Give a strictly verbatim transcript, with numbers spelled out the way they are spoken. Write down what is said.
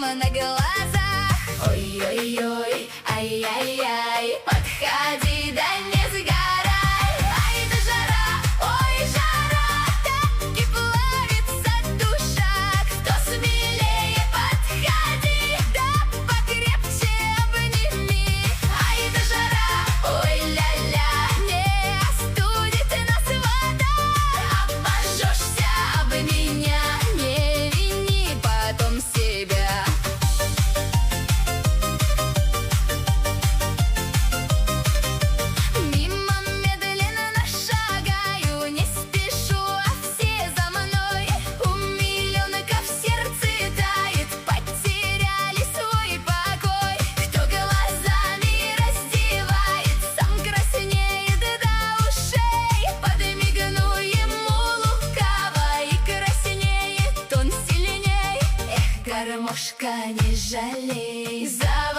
прямо на глазах. Ой-ой-ой, ай-яй-яй, подходи, да не сгорай. Ай да жара, ой, жара, так и плавится душа. Кто смелее, подходи, да покрепче обними. Ай да жара, ой, ля-ля, не остудит нас вода. Обожжешься об меня, не вини потом себя. Мимо медленно шагаю, не спешу, а все за мной. У миллионников сердце тает, потеряли свой покой. Кто глазами раздевает, сам краснеет до ушей. Подмигну ему лукаво, и краснеет он сильней. Эх, гармошка, не жалей, заводи